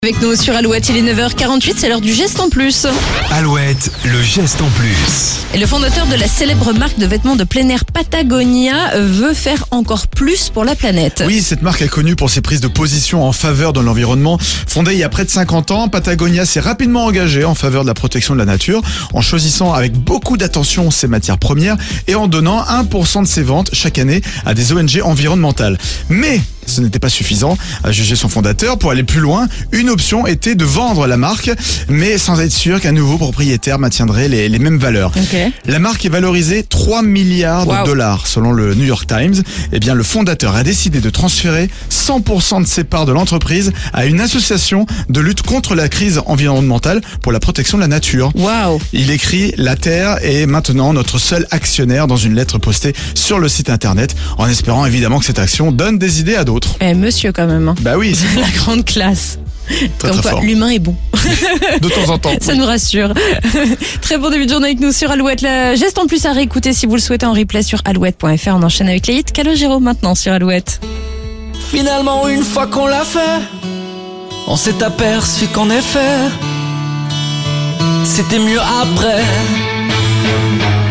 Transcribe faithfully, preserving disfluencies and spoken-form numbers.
Avec nous sur Alouette, il est neuf heures quarante-huit, c'est l'heure du geste en plus. Alouette, le geste en plus. Et le fondateur de la célèbre marque de vêtements de plein air Patagonia veut faire encore plus pour la planète. Oui, cette marque est connue pour ses prises de position en faveur de l'environnement. Fondée il y a près de cinquante ans, Patagonia s'est rapidement engagée en faveur de la protection de la nature, en choisissant avec beaucoup d'attention ses matières premières et en donnant un pour cent de ses ventes chaque année à des O N G environnementales. Mais ce n'était pas suffisant, à juger son fondateur. Pour aller plus loin, une option était de vendre la marque, mais sans être sûr qu'un nouveau propriétaire maintiendrait les, les mêmes valeurs. Okay. La marque est valorisée trois milliards wow. de dollars, selon le New York Times. Eh bien, le fondateur a décidé de transférer cent pour cent de ses parts de l'entreprise à une association de lutte contre la crise environnementale pour la protection de la nature. Wow. Il écrit « La Terre est maintenant notre seul actionnaire » dans une lettre postée sur le site internet, en espérant évidemment que cette action donne des idées à d'autres. Eh, monsieur quand même. Hein. Bah oui. C'est la grande classe. Très, Comme très quoi, fort. l'humain est bon. De temps en temps. Ça nous rassure. Très bon début de journée avec nous sur Alouette. Le geste en plus à réécouter si vous le souhaitez en replay sur alouette point f r. On enchaîne avec les hits. Calogero maintenant sur Alouette. Finalement, une fois qu'on l'a fait, on s'est aperçu qu'en effet, c'était mieux après.